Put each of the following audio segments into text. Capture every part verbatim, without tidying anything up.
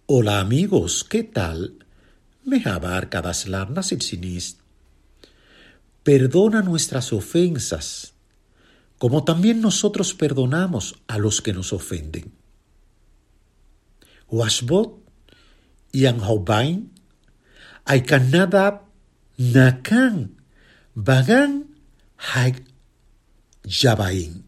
Hola amigos, ¿qué tal? Merhaba arkadaşlar, nasılsınız? Perdona nuestras ofensas, como también nosotros perdonamos a los que nos ofenden. Washbot yang haubain, aikanada nakan, bagan hay yabain.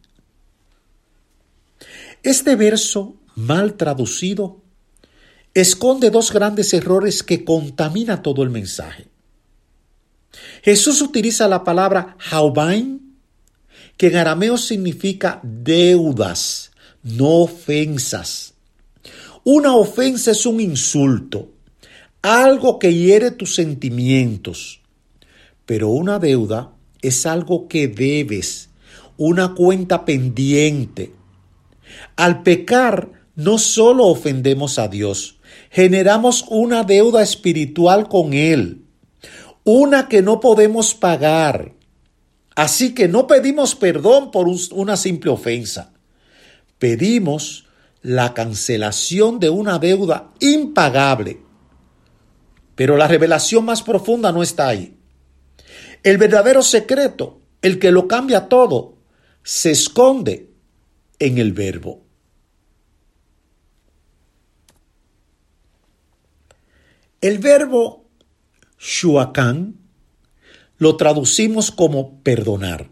Este verso, mal traducido, esconde dos grandes errores que contamina todo el mensaje. Jesús utiliza la palabra haubain, que en arameo significa deudas, no ofensas. Una ofensa es un insulto, algo que hiere tus sentimientos, pero una deuda es algo que debes, una cuenta pendiente. Al pecar, no solo ofendemos a Dios, generamos una deuda espiritual con Él, una que no podemos pagar. Así que no pedimos perdón por un, una simple ofensa. Pedimos la cancelación de una deuda impagable. Pero la revelación más profunda no está ahí. El verdadero secreto, el que lo cambia todo, se esconde en el verbo. El verbo shuakan lo traducimos como perdonar.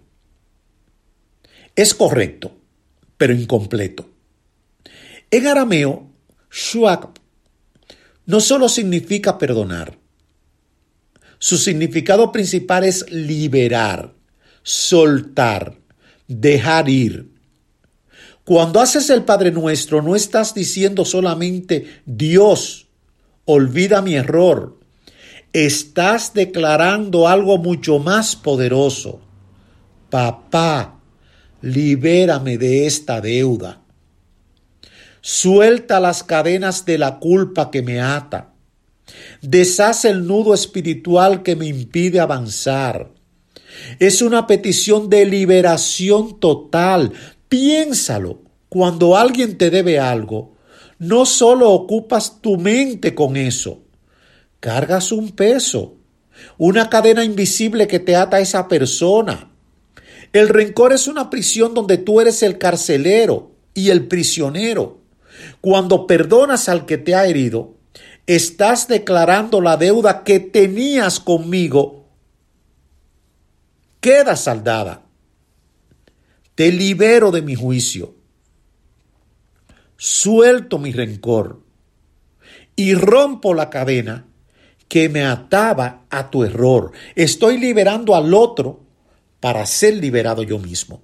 Es correcto, pero incompleto. En arameo, shuak no solo significa perdonar. Su significado principal es liberar, soltar, dejar ir. Cuando haces el Padre Nuestro, no estás diciendo solamente Dios, olvida mi error. Estás declarando algo mucho más poderoso. Papá, libérame de esta deuda. Suelta las cadenas de la culpa que me ata. Deshace el nudo espiritual que me impide avanzar. Es una petición de liberación total. Piénsalo. Cuando alguien te debe algo, no solo ocupas tu mente con eso, cargas un peso, una cadena invisible que te ata a esa persona. El rencor es una prisión donde tú eres el carcelero y el prisionero. Cuando perdonas al que te ha herido, estás declarando la deuda que tenías conmigo queda saldada. Te libero de mi juicio. Suelto mi rencor y rompo la cadena que me ataba a tu error. Estoy liberando al otro para ser liberado yo mismo.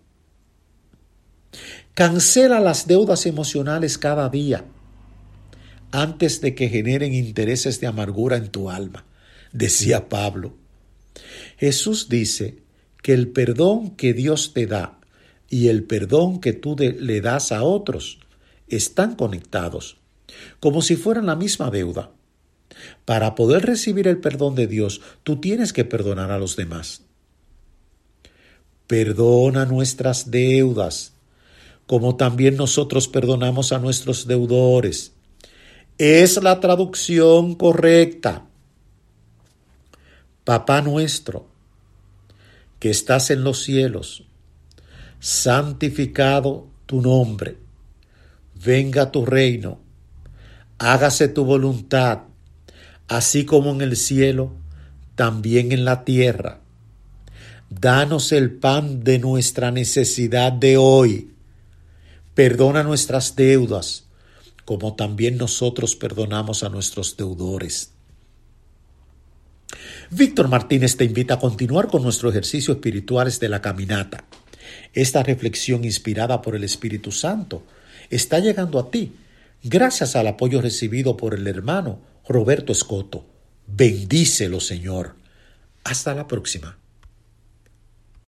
Cancela las deudas emocionales cada día antes de que generen intereses de amargura en tu alma, decía Pablo. Jesús dice que el perdón que Dios te da y el perdón que tú de, le das a otros están conectados, como si fueran la misma deuda. Para poder recibir el perdón de Dios, tú tienes que perdonar a los demás. Perdona nuestras deudas, como también nosotros perdonamos a nuestros deudores. Es la traducción correcta. Papá nuestro, que estás en los cielos, santificado tu nombre. Venga tu reino, hágase tu voluntad, así como en el cielo, también en la tierra. Danos el pan de nuestra necesidad de hoy. Perdona nuestras deudas, como también nosotros perdonamos a nuestros deudores. Víctor Martínez te invita a continuar con nuestro ejercicio espirituales de la caminata. Esta reflexión inspirada por el Espíritu Santo está llegando a ti gracias al apoyo recibido por el hermano Roberto Escoto. Bendícelo, Señor. Hasta la próxima.